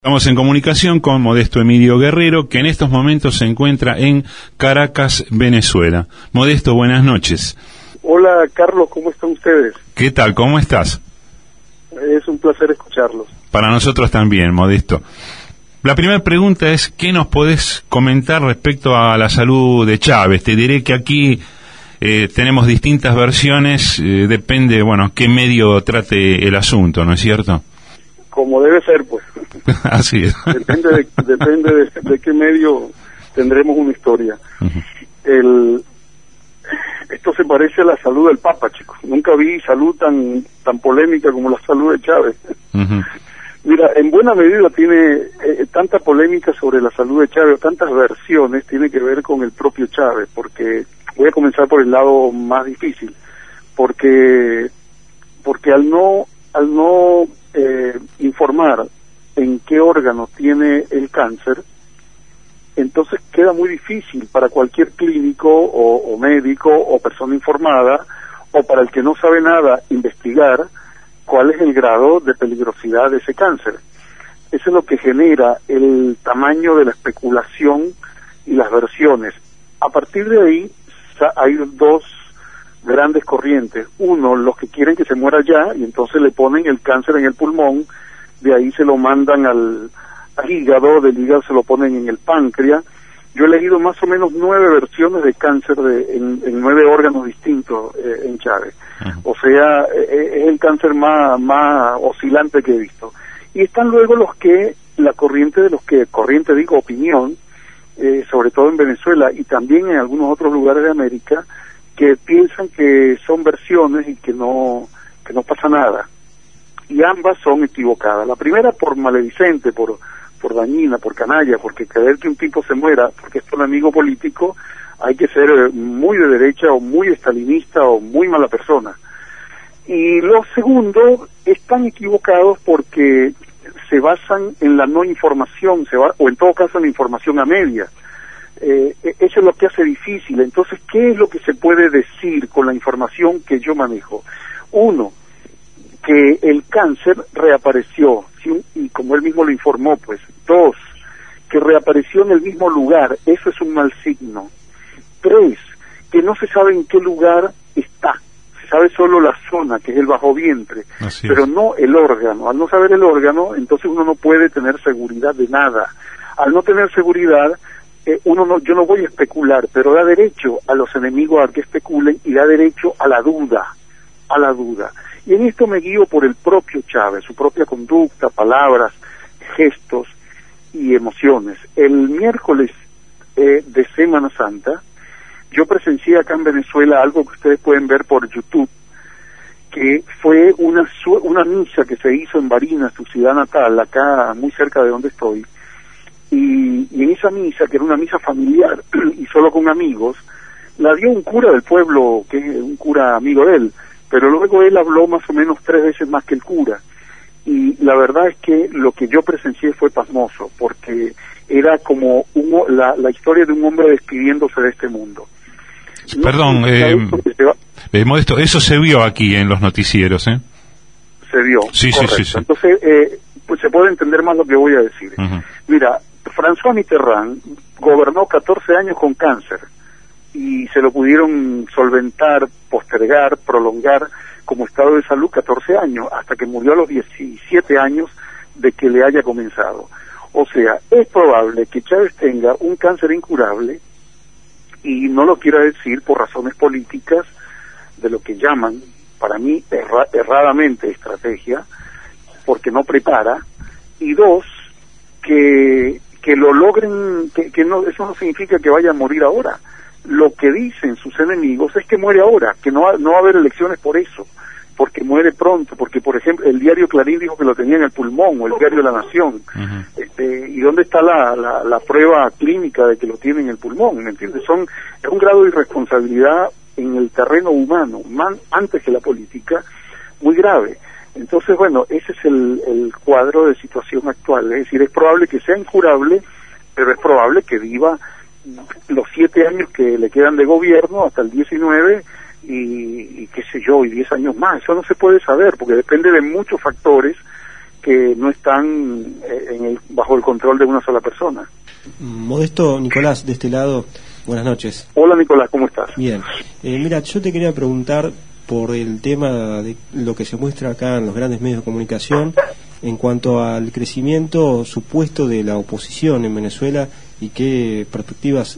Estamos en comunicación con Modesto Emilio Guerrero, que en estos momentos se encuentra en Caracas, Venezuela. Modesto, buenas noches. Hola, Carlos, ¿cómo están ustedes? ¿Qué tal? ¿Cómo estás? Es un placer escucharlos. Para nosotros también, Modesto. La primera pregunta es, ¿qué nos podés comentar respecto a la salud de Chávez? Te diré que aquí tenemos distintas versiones, depende, qué medio trate el asunto, ¿no es cierto? Como debe ser, pues. Así es. Depende de qué medio tendremos una historia. Uh-huh. Esto se parece a la salud del Papa, chicos. Nunca vi salud tan polémica como la salud de Chávez. Uh-huh. Mira, en buena medida tiene tanta polémica sobre la salud de Chávez, tantas versiones, tiene que ver con el propio Chávez, porque voy a comenzar por el lado más difícil, porque al no informar en qué órgano tiene el cáncer, entonces queda muy difícil para cualquier clínico o médico o persona informada, o para el que no sabe nada, investigar cuál es el grado de peligrosidad de ese cáncer. Eso es lo que genera el tamaño de la especulación y las versiones. A partir de ahí hay dos grandes corrientes. Uno, los que quieren que se muera ya, y entonces le ponen el cáncer en el pulmón, de ahí se lo mandan al hígado, del hígado se lo ponen en el páncreas. Yo he leído más o menos 9 versiones de cáncer en 9 órganos distintos en Chávez. Uh-huh. O sea, es el cáncer más oscilante que he visto. Y están luego la corriente opinión, sobre todo en Venezuela y también en algunos otros lugares de América, que piensan que son versiones y que no pasa nada. Y ambas son equivocadas. La primera por maledicente, por dañina, por canalla, porque creer que un tipo se muera porque es un amigo político, hay que ser muy de derecha o muy estalinista o muy mala persona. Y los segundos están equivocados porque se basan en la no información, o en todo caso en la información a media. Eso es lo que hace difícil. Entonces, ¿qué es lo que se puede decir con la información que yo manejo? Uno, que el cáncer reapareció, ¿sí? Y como él mismo lo informó, pues. Dos, que reapareció en el mismo lugar, eso es un mal signo. Tres, que no se sabe en qué lugar está, se sabe solo la zona, que es el bajo vientre, pero no el órgano. Al no saber el órgano, entonces uno no puede tener seguridad de nada. Al no tener seguridad, yo no voy a especular, pero da derecho a los enemigos a que especulen y da derecho a la duda. Y en esto me guío por el propio Chávez, su propia conducta, palabras, gestos y emociones. El miércoles de Semana Santa, yo presencié acá en Venezuela algo que ustedes pueden ver por YouTube, que fue una misa que se hizo en Barinas, su ciudad natal, acá muy cerca de donde estoy. Y en esa misa, que era una misa familiar y solo con amigos, la dio un cura del pueblo, que es un cura amigo de él, pero luego él habló más o menos 3 veces más que el cura. Y la verdad es que lo que yo presencié fue pasmoso, porque era como la historia de un hombre despidiéndose de este mundo. Perdón, Modesto, eso se vio aquí en los noticieros, ¿eh? Se vio, sí, correcto. Sí. Entonces, pues se puede entender más lo que voy a decir. Uh-huh. Mira, François Mitterrand gobernó 14 años con cáncer y se lo pudieron solventar, postergar, prolongar como estado de salud 14 años, hasta que murió a los 17 años de que le haya comenzado. O sea, es probable que Chávez tenga un cáncer incurable, y no lo quiera decir por razones políticas, de lo que llaman, para mí, erradamente estrategia, porque no prepara, y dos, que lo logren, que no, eso no significa que vaya a morir ahora. Lo que dicen sus enemigos es que muere ahora, que no va a haber elecciones por eso, porque muere pronto, porque por ejemplo el diario Clarín dijo que lo tenía en el pulmón, o el diario La Nación. Uh-huh. ¿Y dónde está la prueba clínica de que lo tiene en el pulmón? ¿Me entiendes? Es un grado de irresponsabilidad en el terreno humano, antes que la política, muy grave. Entonces, ese es el cuadro de situación actual. Es decir, es probable que sea incurable, pero es probable que viva los 7 años que le quedan de gobierno hasta el 19 y qué sé yo, y 10 años más. Eso no se puede saber porque depende de muchos factores que no están bajo el control de una sola persona. Modesto, Nicolás, de este lado, buenas noches. Hola Nicolás, ¿cómo estás? Bien. Mira, yo te quería preguntar por el tema de lo que se muestra acá en los grandes medios de comunicación en cuanto al crecimiento supuesto de la oposición en Venezuela y qué perspectivas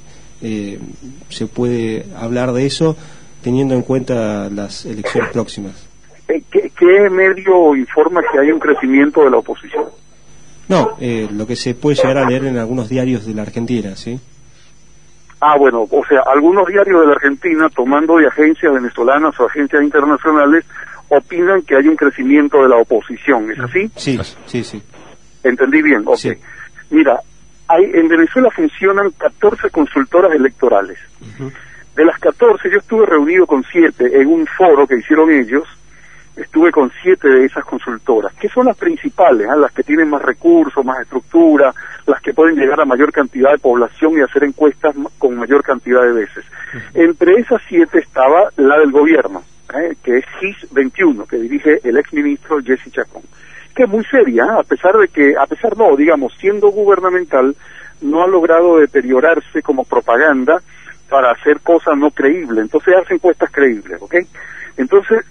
se puede hablar de eso teniendo en cuenta las elecciones próximas. ¿Qué medio informa que hay un crecimiento de la oposición? No, lo que se puede llegar a leer en algunos diarios de la Argentina, ¿sí? Bueno, o sea, algunos diarios de la Argentina, tomando de agencias venezolanas o agencias internacionales, opinan que hay un crecimiento de la oposición, ¿es así? Sí. ¿Entendí bien? Ok. Sí. Mira, en Venezuela funcionan 14 consultoras electorales. Uh-huh. De las 14, yo estuve reunido con 7 en un foro que hicieron ellos. Estuve con 7 de esas consultoras, que son las principales, las que tienen más recursos, más estructura, las que pueden llegar a mayor cantidad de población y hacer encuestas con mayor cantidad de veces. Entre esas 7 estaba la del gobierno, que es GIS 21, que dirige el exministro Jesse Chacón, que es muy seria, siendo gubernamental, no ha logrado deteriorarse como propaganda para hacer cosas no creíbles. Entonces hace encuestas creíbles, ¿ok? Entonces...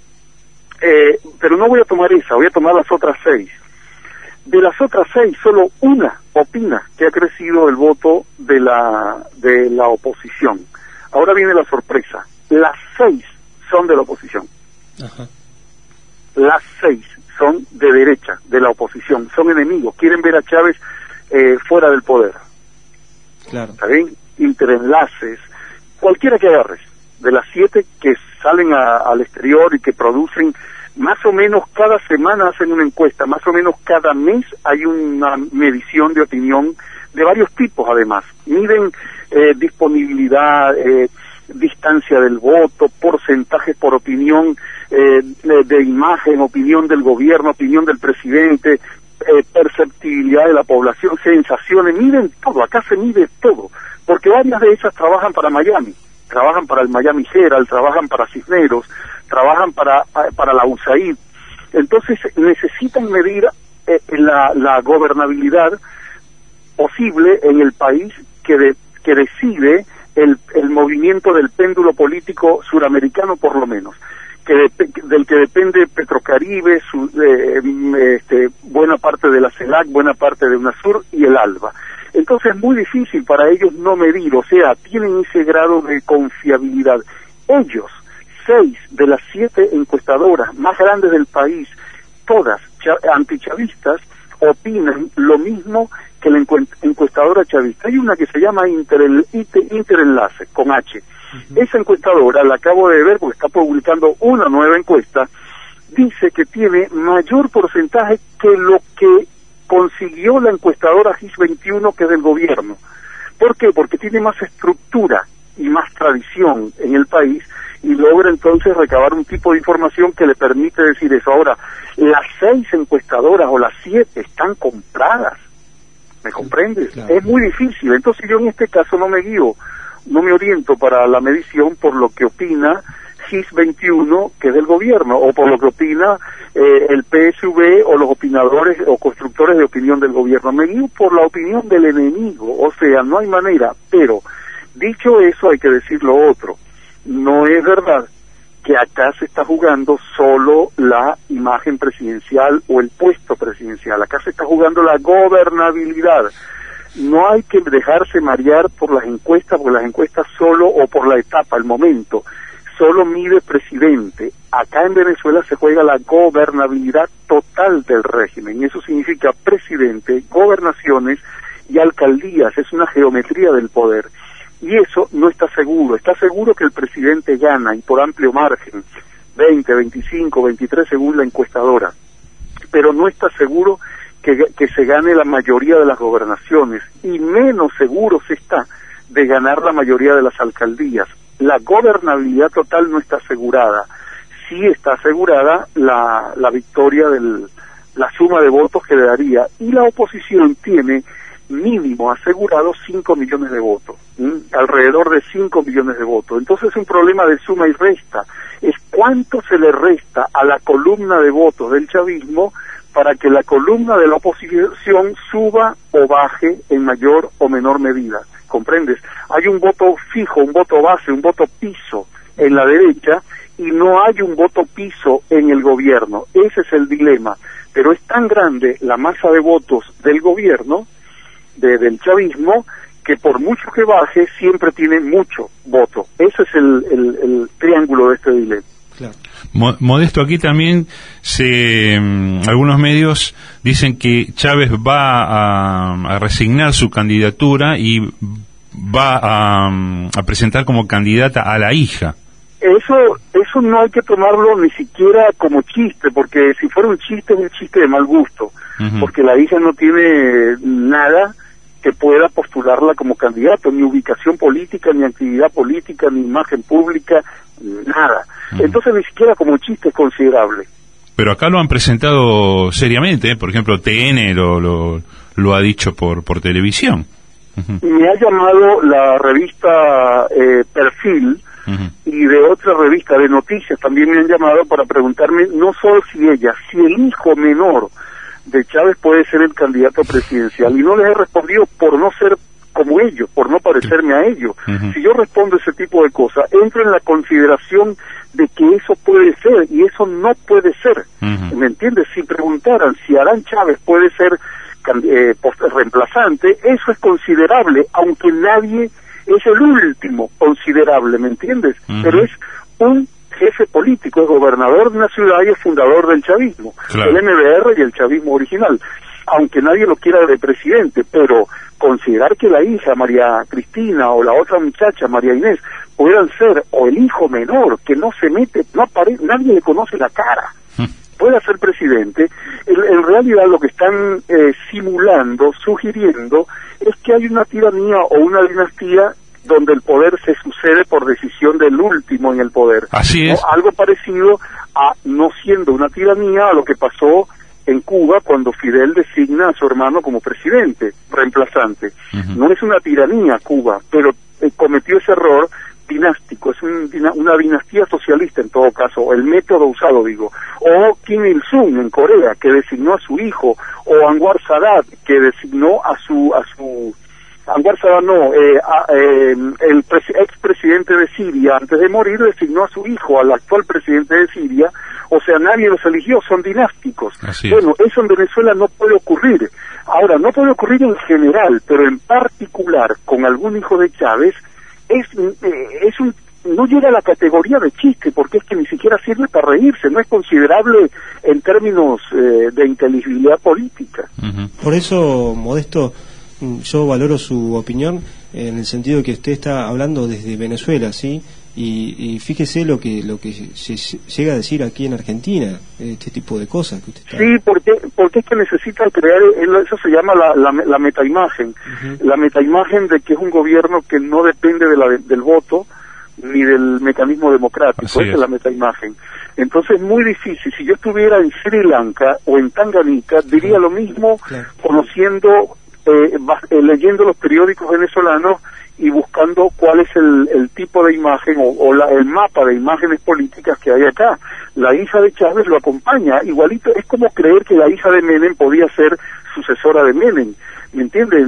pero no voy a tomar esa, voy a tomar las otras 6. De las otras 6, solo una opina que ha crecido el voto de la oposición. Ahora viene la sorpresa. Las 6 son de la oposición. Ajá. Las 6 son de derecha, de la oposición. Son enemigos, quieren ver a Chávez fuera del poder. Claro. ¿Está bien? Interenlaces, cualquiera que agarres. De las 7 que salen al exterior y que producen, más o menos cada semana hacen una encuesta, más o menos cada mes hay una medición de opinión de varios tipos además. Miden disponibilidad, distancia del voto, porcentajes por opinión de imagen, opinión del gobierno, opinión del presidente, perceptibilidad de la población, sensaciones, miden todo, acá se mide todo, porque varias de esas trabajan para Miami. Trabajan para el Miami Herald, trabajan para Cisneros, trabajan para la USAID. Entonces necesitan medir la gobernabilidad posible en el país que decide el movimiento del péndulo político suramericano, por lo menos, del que depende Petrocaribe, buena parte de la CELAC, buena parte de UNASUR y el ALBA. Entonces es muy difícil para ellos no medir, o sea, tienen ese grado de confiabilidad. Ellos, 6 de las 7 encuestadoras más grandes del país, todas antichavistas, opinan lo mismo que la encuestadora chavista. Hay una que se llama Interenlace, con H. Uh-huh. Esa encuestadora, la acabo de ver porque está publicando una nueva encuesta, dice que tiene mayor porcentaje que lo que consiguió la encuestadora GIS 21, que es del gobierno. ¿Por qué? Porque tiene más estructura y más tradición en el país y logra entonces recabar un tipo de información que le permite decir eso. Ahora, las 6 encuestadoras o las 7 están compradas. ¿Me comprendes? Claro. Es muy difícil. Entonces yo en este caso no me oriento para la medición por lo que opina GIS 21, que es del gobierno, o por lo que opina el PSV o los opinadores o constructores de opinión del gobierno. Me guío por la opinión del enemigo, o sea, no hay manera. Pero, dicho eso, hay que decir lo otro. No es verdad que acá se está jugando solo la imagen presidencial o el puesto presidencial. Acá se está jugando la gobernabilidad. No hay que dejarse marear por las encuestas, porque las encuestas solo, o por la etapa, el momento, solo mide presidente. Acá en Venezuela se juega la gobernabilidad total del régimen, y eso significa presidente, gobernaciones y alcaldías. Es una geometría del poder, y eso no está seguro. Está seguro que el presidente gana, y por amplio margen, 20, 25, 23 según la encuestadora, pero no está seguro que se gane la mayoría de las gobernaciones, y menos seguro se está de ganar la mayoría de las alcaldías. La gobernabilidad total no está asegurada. Sí está asegurada la victoria la suma de votos que le daría, y la oposición tiene mínimo asegurado 5 millones de votos, alrededor de 5 millones de votos. Entonces es un problema de suma y resta, es cuánto se le resta a la columna de votos del chavismo para que la columna de la oposición suba o baje en mayor o menor medida, ¿comprendes? Hay un voto fijo, un voto base, un voto piso en la derecha, y no hay un voto piso en el gobierno. Ese es el dilema. Pero es tan grande la masa de votos del gobierno, del chavismo, que por mucho que baje, siempre tiene mucho voto. Ese es el triángulo de este dilema. Claro. Modesto, aquí también algunos medios dicen que Chávez va a resignar su candidatura y va a presentar como candidata a la hija. Eso no hay que tomarlo ni siquiera como chiste, porque si fuera un chiste, es un chiste de mal gusto, porque la hija no tiene nada que pueda postularla como candidato, ni ubicación política, ni actividad política, ni imagen pública, nada. Entonces ni siquiera como chiste es considerable. Pero acá lo han presentado seriamente, ¿eh? Por ejemplo, TN lo ha dicho por televisión. Me ha llamado la revista Perfil, y de otra revista de noticias también me han llamado para preguntarme no solo si el hijo menor de Chávez puede ser el candidato presidencial, y no les he respondido por no ser como ellos, por no parecerme a ellos. Si yo respondo ese tipo de cosas, entro en la consideración de que eso puede ser, y eso no puede ser. ¿Me entiendes? Si preguntaran si Adán Chávez puede ser reemplazante, eso es considerable, aunque nadie es el último considerable, ¿me entiendes? Pero es un jefe político, es gobernador de una ciudad y es fundador del chavismo, el MBR y el chavismo original, aunque nadie lo quiera de presidente. Pero considerar que la hija, María Cristina, o la otra muchacha, María Inés, puedan ser, o el hijo menor, que no se mete, no aparece, nadie le conoce la cara, pueda ser presidente, en realidad lo que están simulando, sugiriendo, es que hay una tiranía o una dinastía donde el poder se sucede por decisión del último en el poder. Así es. ¿No? Algo parecido a, no siendo una tiranía, a lo que pasó en Cuba cuando Fidel designa a su hermano como presidente, reemplazante. No es una tiranía Cuba, pero cometió ese error dinástico, es una dinastía socialista en todo caso, el método usado, digo. O Kim Il-sung en Corea, que designó a su hijo, o Anwar Sadat, que designó a su Anwar Sadat no, el expresidente de Siria, antes de morir, designó a su hijo, al actual presidente de Siria. O sea, nadie los eligió, son dinásticos. Bueno, eso en Venezuela no puede ocurrir. Ahora, no puede ocurrir en general, pero en particular con algún hijo de Chávez, no llega a la categoría de chiste, porque es que ni siquiera sirve para reírse, no es considerable en términos de inteligibilidad política. Por eso, Modesto, yo valoro su opinión en el sentido de que usted está hablando desde Venezuela, ¿sí? Y fíjese lo que se llega a decir aquí en Argentina, este tipo de cosas que usted está... Sí, porque es que necesitan crear, eso se llama la metaimagen, la metaimagen de que es un gobierno que no depende del voto ni del mecanismo democrático. Esa es la metaimagen. Entonces es muy difícil. Si yo estuviera en Sri Lanka o en Tanganica, diría lo mismo, conociendo, leyendo los periódicos venezolanos y buscando cuál es el tipo de imagen o el mapa de imágenes políticas que hay acá. La hija de Chávez lo acompaña, igualito. Es como creer que la hija de Menem podía ser sucesora de Menem, ¿me entiendes?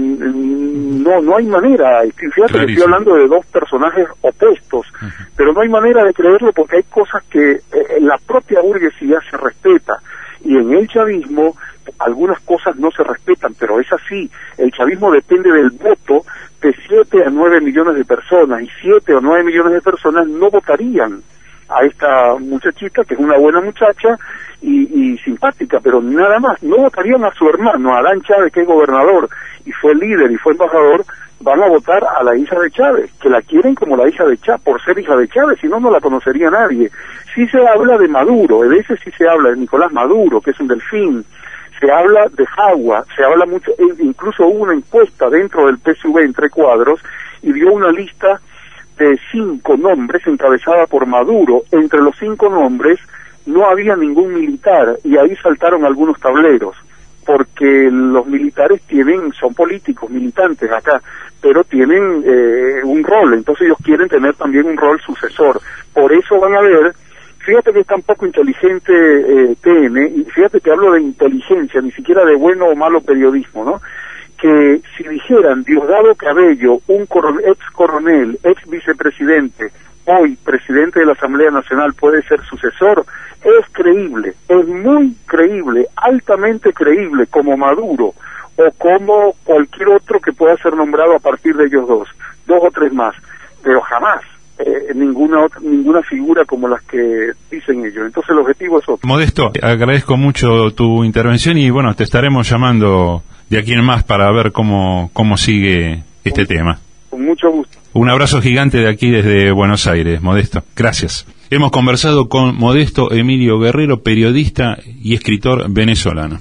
No hay manera. Fíjate que estoy hablando de dos personajes opuestos, pero no hay manera de creerlo, porque hay cosas que la propia burguesía se respeta, y en el chavismo algunas cosas no se respetan, pero es así. El chavismo depende del voto de 7 a 9 millones de personas, y 7 o 9 millones de personas no votarían a esta muchachita, que es una buena muchacha y simpática, pero nada más. No votarían a su hermano, a Adán Chávez, que es gobernador y fue líder y fue embajador. Van a votar a la hija de Chávez, que la quieren como la hija de Chávez, por ser hija de Chávez, si no, no la conocería nadie. Sí se habla de Maduro, de ese sí se habla, de Nicolás Maduro, que es un delfín. Se habla de Jagua, se habla mucho, incluso hubo una encuesta dentro del PSV entre cuadros, y dio una lista de 5 nombres encabezada por Maduro. Entre los 5 nombres no había ningún militar, y ahí saltaron algunos tableros, porque los militares son políticos, militantes acá, pero tienen un rol, entonces ellos quieren tener también un rol sucesor. Por eso van a ver Fíjate que es tan poco inteligente TN, y fíjate que hablo de inteligencia, ni siquiera de bueno o malo periodismo, ¿no? Que si dijeran Diosdado Cabello, un ex coronel, ex vicepresidente, hoy presidente de la Asamblea Nacional, puede ser sucesor, es creíble, es muy creíble, altamente creíble, como Maduro o como cualquier otro que pueda ser nombrado a partir de ellos dos o tres más, pero jamás ninguna figura como las que dicen ellos. Entonces el objetivo es otro. Modesto, agradezco mucho tu intervención y bueno, te estaremos llamando de aquí en más para ver cómo sigue este tema. Con mucho gusto. Un abrazo gigante de aquí desde Buenos Aires, Modesto. Gracias. Hemos conversado con Modesto Emilio Guerrero, periodista y escritor venezolano.